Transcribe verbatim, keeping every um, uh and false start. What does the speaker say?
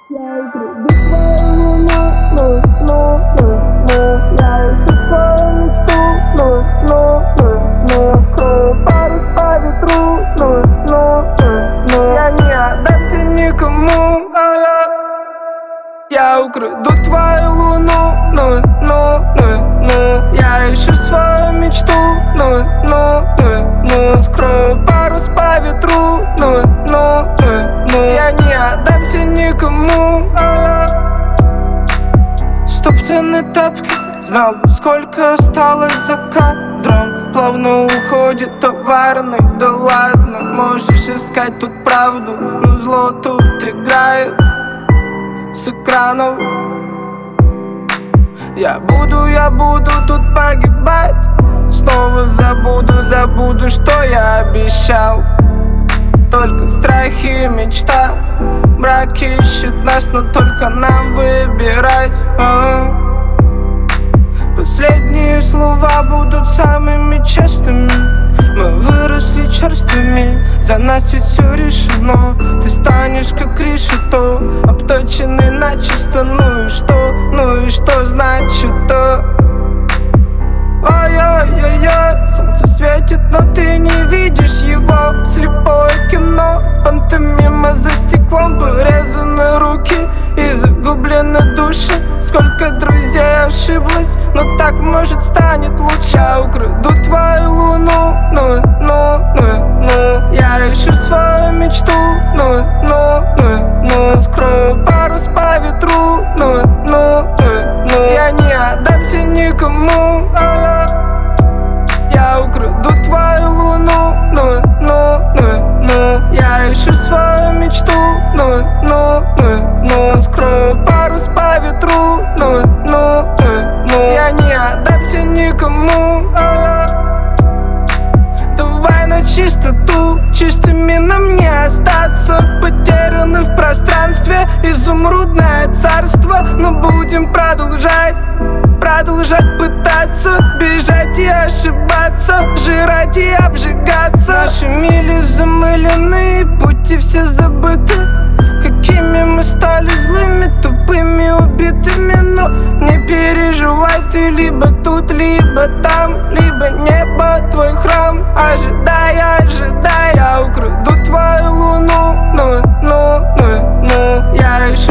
Я украду твою луну, ну, ну, ну, ну. Я ищу свою мечту, ну, ну, ну, ну. Скрою парус по ветру, ну, ну, ну, ну. Я не отдамся никому, а я Я украду твою луну, ну, ну, ну, ну. Я ищу свою мечту, ну, ну, ну, ну. Скрою парус по ветру, ну, ну, ну, ну. Я не отдамся никому, а стоптанные тапки, знал бы, сколько осталось за кадром. Плавно уходит товарный, да ладно. Можешь искать тут правду, но зло тут играет с экранов. Я буду, я буду тут погибать. Снова забуду, забуду, что я обещал. Только страхи и мечта. Мрак ищет нас, но только нам выбирать. а-а. Последние слова будут самыми честными. Мы выросли черствыми, за нас ведь все решено. Ты станешь как решето, обточенный начисто. Ну и что, ну и что значит то? Ой-ой-ой-ой, солнце светит, но ты не видишь его. Слепое кино, пантомима за стеклом. Порезаны руки и загублены души. Сколько друзей ошиблась, но так может станет лучше. Я украду твою луну, ну, ну, ну, ну. Я ищу свою мечту, ну, ну, ну, ну. Скрою парус по ветру, ну, ну, ну, ну. Я не отдамся никому, а Я украду твою луну, ну, ну, ну, ну. Я ищу свою мечту, ну, ну, ну, ну. Скрою парус по ветру, ну, ну, ну, ну. Я не отдамся никому, а давай на чистоту, чистыми нам не остаться. Потеряны в пространстве, изумрудное царство. Но будем продолжать, продолжать пытаться. Бежать и ошибаться, жрать и обжигаться. Наши мили замылены, пути все забыты. Какими мы стали злыми, тупыми, убитыми. Но не переживай, ты либо тут, либо там. Либо небо твой храм. Ожидай, ожидай. Я украду твою луну, ну, ну, ну, ну. Я ищу